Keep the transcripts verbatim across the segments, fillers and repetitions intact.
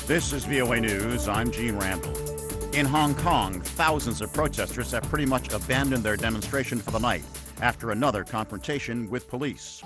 This is V O A News. I'm Gene Randall. In Hong Kong, thousands of protesters have pretty much abandoned their demonstration for the night after another confrontation with police.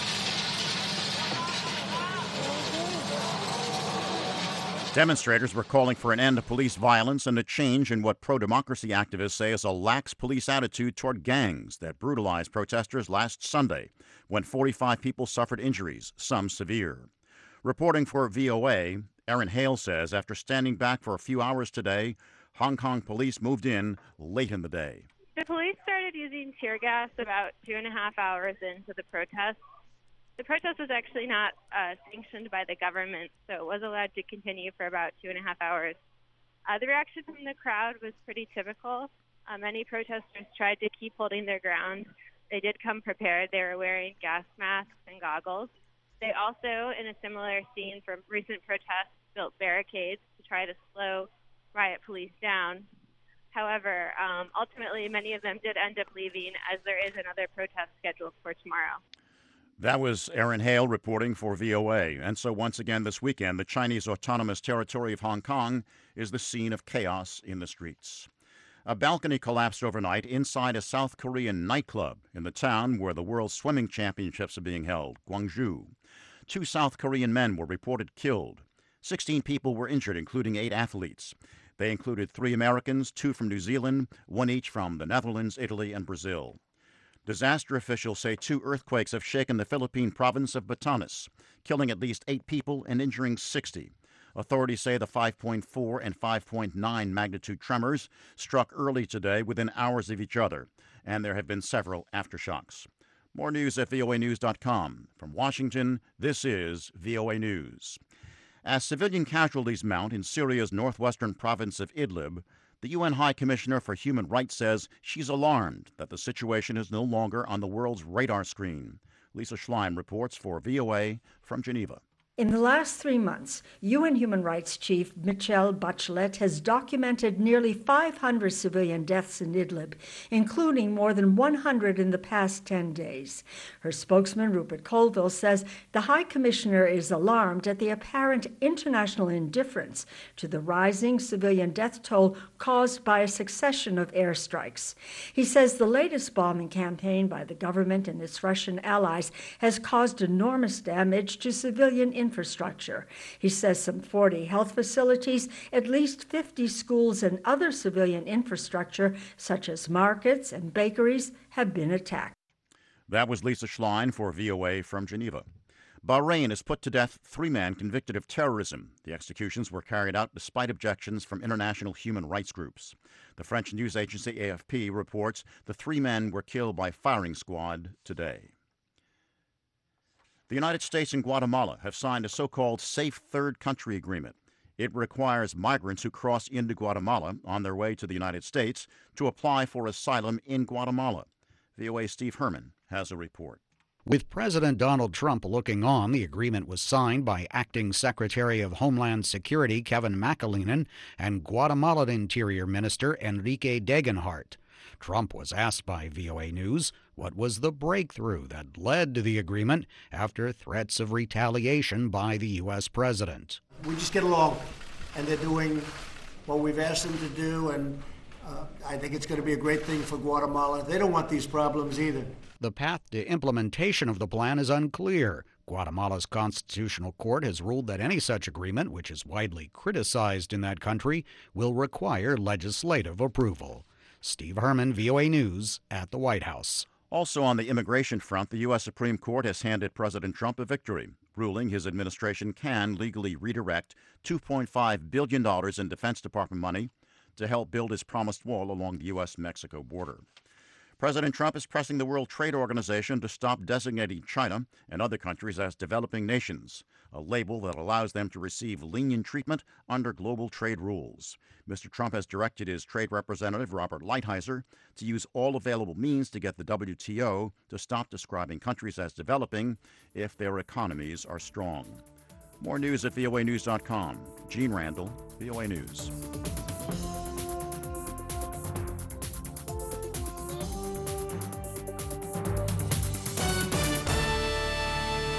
Demonstrators were calling for an end to police violence and a change in what pro-democracy activists say is a lax police attitude toward gangs that brutalized protesters last Sunday, when forty-five people suffered injuries, some severe. Reporting for V O A, Erin Hale says after standing back for a few hours today, Hong Kong police moved in late in the day. The police started using tear gas about two and a half hours into the protest. The protest was actually not uh, sanctioned by the government, so it was allowed to continue for about two and a half hours. Uh, the reaction from the crowd was pretty typical. Uh, many protesters tried to keep holding their ground. They did come prepared. They were wearing gas masks and goggles. They also, in a similar scene from recent protests, built barricades to try to slow riot police down. However, um, ultimately, many of them did end up leaving, as there is another protest scheduled for tomorrow. That was Erin Hale reporting for V O A. And so once again this weekend, the Chinese Autonomous Territory of Hong Kong is the scene of chaos in the streets. A balcony collapsed overnight inside a South Korean nightclub in the town where the World Swimming Championships are being held, Gwangju. Two South Korean men were reported killed. Sixteen people were injured, including eight athletes. They included three Americans, two from New Zealand, one each from the Netherlands, Italy, and Brazil. Disaster officials say two earthquakes have shaken the Philippine province of Batanes, killing at least eight people and injuring sixty. Authorities say the five point four and five point nine magnitude tremors struck early today within hours of each other, and there have been several aftershocks. More news at V O A news dot com. From Washington, this is V O A News. As civilian casualties mount in Syria's northwestern province of Idlib, the U N High Commissioner for Human Rights says she's alarmed that the situation is no longer on the world's radar screen. Lisa Schlein reports for V O A from Geneva. In the last three months, U N Human Rights Chief Michelle Bachelet has documented nearly five hundred civilian deaths in Idlib, including more than one hundred in the past ten days. Her spokesman, Rupert Colville, says the High Commissioner is alarmed at the apparent international indifference to the rising civilian death toll caused by a succession of airstrikes. He says the latest bombing campaign by the government and its Russian allies has caused enormous damage to civilian infrastructure. infrastructure. He says some forty health facilities, at least fifty schools, and other civilian infrastructure, such as markets and bakeries, have been attacked. That was Lisa Schlein for V O A from Geneva. Bahrain has put to death three men convicted of terrorism. The executions were carried out despite objections from international human rights groups. The French news agency A F P reports the three men were killed by firing squad today. The United States and Guatemala have signed a so-called Safe Third Country Agreement. It requires migrants who cross into Guatemala on their way to the United States to apply for asylum in Guatemala. V O A's Steve Herman has a report. With President Donald Trump looking on, the agreement was signed by Acting Secretary of Homeland Security Kevin McAleenan and Guatemalan Interior Minister Enrique Degenhardt. Trump was asked by V O A News what was the breakthrough that led to the agreement after threats of retaliation by the U S president. We just get along, and they're doing what we've asked them to do, and uh, I think it's going to be a great thing for Guatemala. They don't want these problems either. The path to implementation of the plan is unclear. Guatemala's constitutional court has ruled that any such agreement, which is widely criticized in that country, will require legislative approval. Steve Herman, V O A News, at the White House. Also on the immigration front, the U S Supreme Court has handed President Trump a victory, ruling his administration can legally redirect two point five billion dollars in Defense Department money to help build his promised wall along the U S Mexico border. President Trump is pressing the World Trade Organization to stop designating China and other countries as developing nations, a label that allows them to receive lenient treatment under global trade rules. Mister Trump has directed his trade representative, Robert Lighthizer, to use all available means to get the W T O to stop describing countries as developing if their economies are strong. More news at V O A news dot com. Gene Randall, V O A News.